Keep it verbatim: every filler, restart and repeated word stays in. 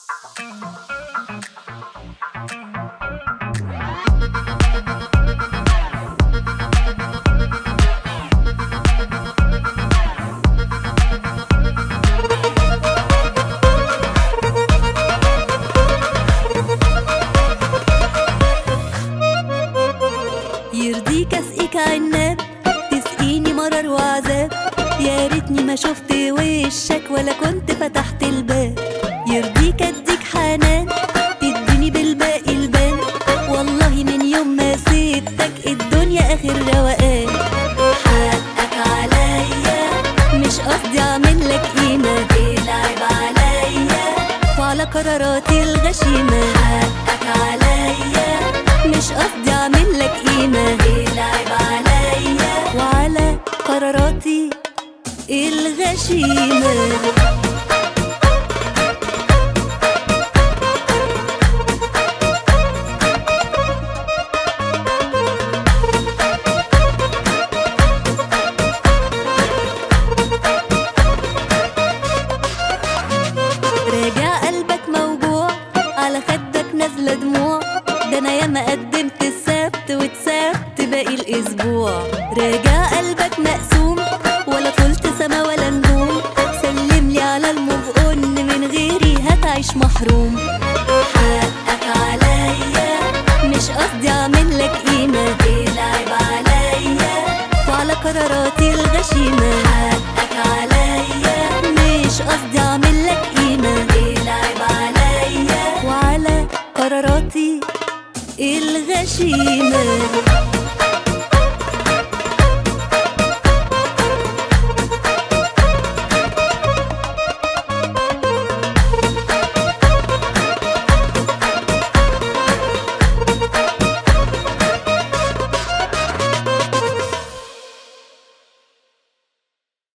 يرضيك اسقيك عناب تسقيني مرار وعذاب، يا ريتني ما شفت وشك ولا كنت فتحت الباب. يرضيك اديك حنان تديني بالباقي البان، والله من يوم ما سبتك الدنيا اخر روقان. حقك عليا مش قصدي اعمل لك قيمه، العب عليا وعلى قراراتي الغشيمه. حقك عليا مش قصدي اعمل لك قيمه، العب عليا وعلى قراراتي الغشيمه. راجع قلبك موجوع على خدك نازله دموع، ده انا ياما قدمت السبت واتسبت باقي الاسبوع. راجع قلبك مقسوم ولا طولت سما ولا نجوم، سلملي على الموف اون من غيري هتعيش محروم. حقك عليا مش قصدي اعمل لك قيمه، العب عليا وعلى قراراتي الغشيمه. حقك عليا مش قصدي اعمل لك قيمه، العب عليا وعلى قراراتي الغشيمه.